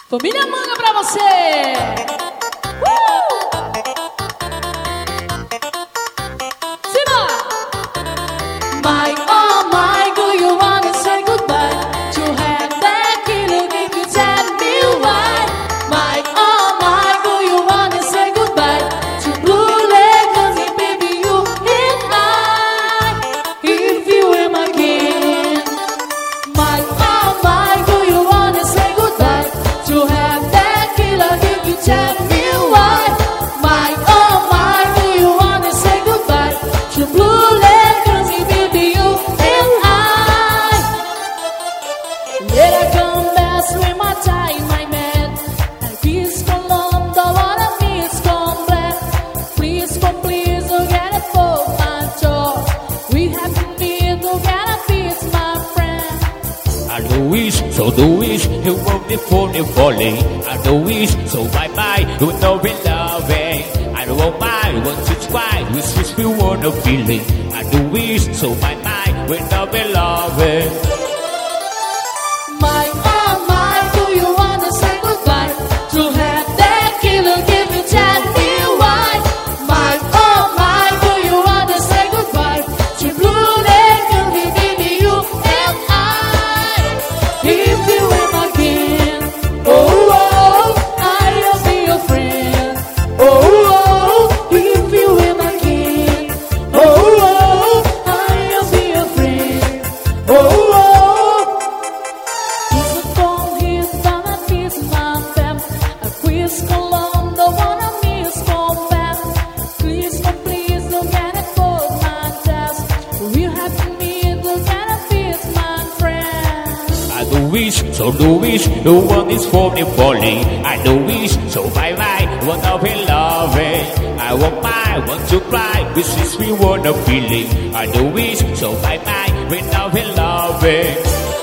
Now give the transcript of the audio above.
Família Manga pra você! Simbora! My, oh my, do you wanna say goodbye? To have that killer if you tell me why? My, oh my, do you wanna say goodbye? To blue legs, baby, you and I. If you were my king. My, oh my, do you wanna say goodbye? To have that killer if you tell me why? My, oh my, do you wanna say goodbye? To blue legs, baby, you and I. Let I come best with my time, my man. And please come on, don't wanna miss complete. Please come, please, don't get it for my door. We have to be together, peace, my friend. I do wish, so do wish, you won't be falling. I do wish, so bye-bye, you know we love it. I don't mind, want to try, we switch, we want a feeling. I do wish, so bye-bye, we know we love it. My, oh my, do you wanna say goodbye? To have that killer, give you tell me why? My, oh my, do you wanna say goodbye? To blue legs, baby, you and I. If you were my king, oh, oh, I'll be your friend. Oh, oh, if you were my king, oh, oh, I'll be your friend. Oh, oh. He's a phone, he's gonna kiss my fam. A quiz column, don't wanna miss combat. Please, no, please, don't get it for my test. We have to meet, don't get it, peace, my friend. I do wish, so do wish, no one is falling. I do wish, so bye-bye, want to be loving. I want my, want to cry, this is we want a feeling. I do wish, so bye-bye, we now be loving.